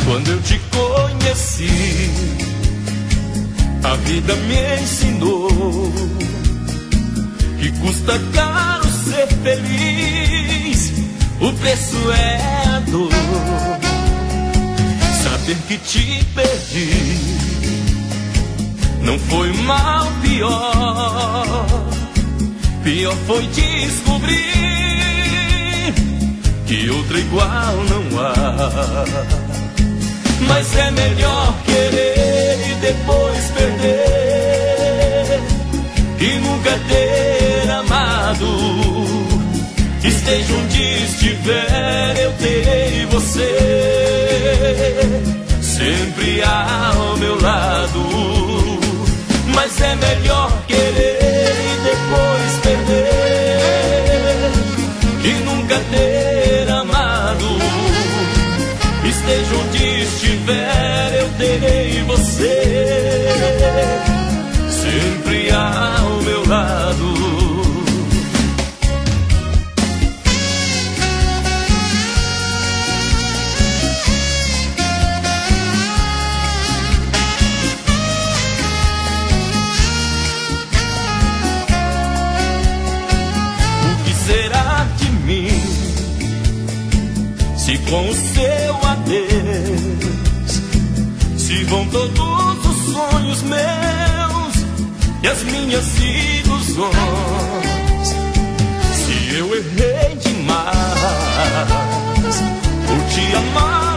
Quando eu te conheci, a vida me ensinou que custa caro ser feliz, o preço é a dor. Saber que te perdi não foi mal, pior foi descobrir que outra igual não há. Mas é melhor querer e depois perder que nunca ter amado. Esteja onde estiver, eu terei você sempre ao meu lado. Mas é melhor querer e depois perder que nunca ter amado. Esteja onde estiver, eu terei você sempre ao meu lado. O que será de mim se com o seu adeus se vão todos os sonhos meus e as minhas ilusões? Se eu errei demais por te amar